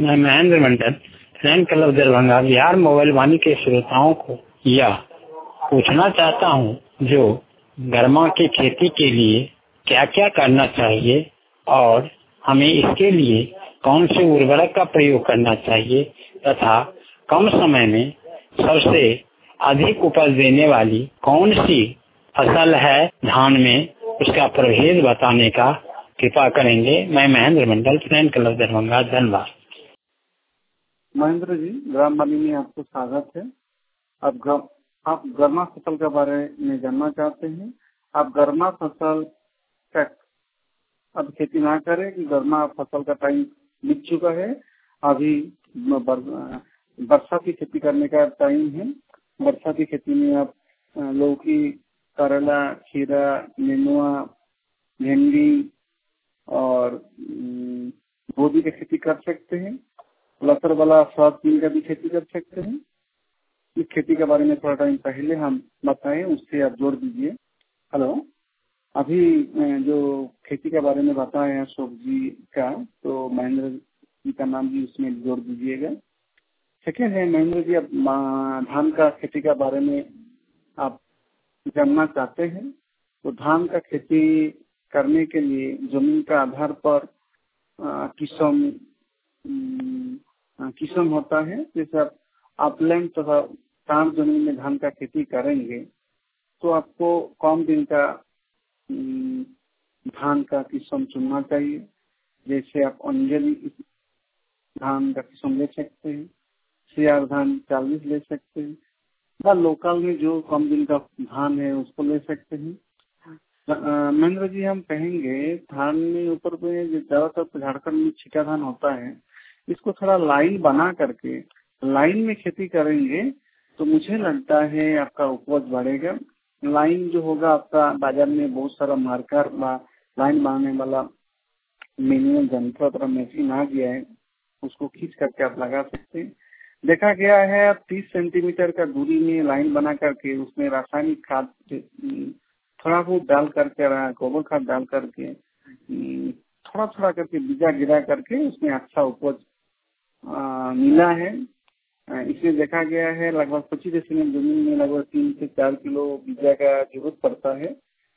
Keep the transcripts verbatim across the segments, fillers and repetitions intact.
मैं Mahendra Mandal friend club Darbhanga Bihar mobile Vani के श्रोताओं को यह पूछना चाहता हूँ, जो गर्मा की खेती के लिए क्या क्या करना चाहिए और हमें इसके लिए कौन से उर्वरक का प्रयोग करना चाहिए तथा कम समय में सबसे अधिक उपज देने वाली कौन सी फसल है धान में, उसका प्रभेद बताने का कृपा करेंगे। मैं महेंद्र मंडल फ्रेंड क्लब दरभंगा, धन्यवाद। महेंद्र जी, ग्राम वाणी में आपको स्वागत है। आप गर, आप गर्मा फसल के बारे में जानना चाहते हैं। आप गर्मा फसल का अब खेती ना करें कि गर्मा फसल का टाइम बीत चुका है। अभी वर्षा की खेती करने का टाइम है। वर्षा की खेती में आप लौकी, करेला, खीरा, नेनुआ, भिंडी और गोभी की खेती कर सकते हैं। लतर वाला सोयाबीन का भी खेती कर सकते हैं। इस खेती के बारे में थोड़ा टाइम पहले हम बताएं, उससे आप जोड़ दीजिए। हेलो, अभी जो खेती के बारे में बताए हैं सब्जी का, तो महेंद्र जी का नाम भी उसमें जोड़ दीजिएगा। सेकेंड है महेंद्र जी, अब धान का खेती के बारे में आप जानना चाहते हैं। तो धान का खेती करने के लिए जमीन का आधार पर किस्म किस्म होता है। जैसे आप अपलैंड तथा टाण जमीन में धान का खेती करेंगे तो आपको कम दिन का धान का किस्म चुनना चाहिए। जैसे आप अंजलि धान का किस्म ले सकते हैं, सियार धान चालीस ले सकते हैं, या लोकल में जो कम दिन का धान है उसको ले सकते हैं। महेंद्र जी, हम कहेंगे धान में ऊपर में ज्यादातर झारखंड में छिटा धान होता है, इसको थोड़ा लाइन बना करके लाइन में खेती करेंगे तो मुझे लगता है आपका उपज बढ़ेगा। लाइन जो होगा आपका, बाजार में बहुत सारा मार्कर लाइन बनाने वाला मैनुअल यंत्र और मशीन आ गया है, उसको खींच करके आप लगा सकते हैं। देखा गया है आप तीस सेंटीमीटर का दूरी में लाइन बना करके उसमें रासायनिक खाद थोड़ा बहुत डाल करके, गोबर खाद डाल करके, थोड़ा थोड़ा करके बीजा गिरा करके उसमें अच्छा उपज मिला है। इसमें देखा गया है लगभग पच्चीस डेसिमल जमीन में लगभग तीन से चार किलो बीजा का जरूरत पड़ता है।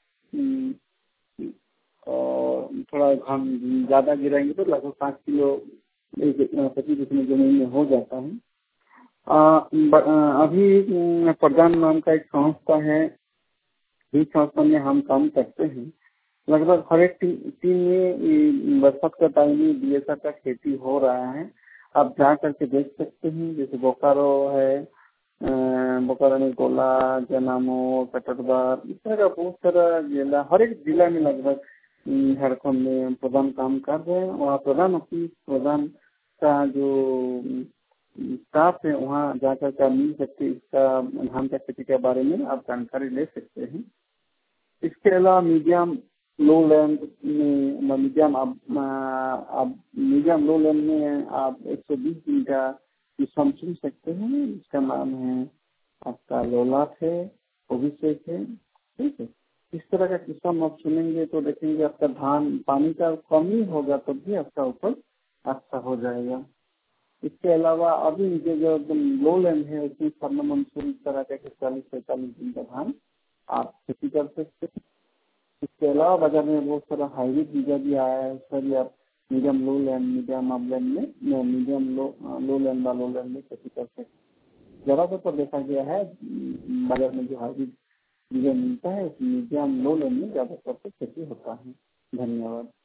और थोड़ा हम ज्यादा गिराएंगे तो लगभग पाँच किलो पच्चीस डेसिमल जमीन में हो जाता है। आ, ब, आ, अभी प्रधान नाम का एक संस्था है, इस संस्था में हम काम करते हैं। लगभग हर एक टीम में बरसात का टाइम में बीएसआर का खेती हो रहा है। आप जा करके देख सकते हैं। जैसे बोकारो है, बोकारो में गोला, जनामो, कटरबार, इस तरह का बहुत सारा जिला, हर एक जिला में लगभग झारखंड में प्रधान काम कर रहे हैं। वहाँ प्रधान ऑफिस प्रधान का जो स्टाफ है वहाँ जाकर के मिल सकते, इसका धान का खेती के बारे में आप जानकारी ले सकते हैं। इसके अलावा मीडियम लो लैंड में मीडियम आप मीडियम लो लैंड में आप एक सौ बीस दिन का किस्म चुन सकते हैं। इसका नाम है आपका लोलाट है, अभिषेक है, ठीक है। इस तरह का किस्म आप चुनेंगे तो देखेंगे आपका धान पानी का कमी होगा तो भी आपका उपज अच्छा हो जाएगा। इसके अलावा अभी जो जो एकदम लो लैंड है उसमें स्वर्ण मंसूर इस तरह का चालीस पैंतालीस दिन का धान आप खेती कर सकते हैं। इसके अलावा बाजार में बहुत सारा हाइब्रिड बीजा भी आया है, उसका भी आप medium low land medium up land में मीडियम लो लो लैंड व लो लैंड में खेती कर सकते हैं। ज्यादातर पर देखा गया है बाजार में जो हाइब्रिड बीजा मिलता है उस मीडियम लो लैंड में ज्यादातर पर खेती होता है। धन्यवाद।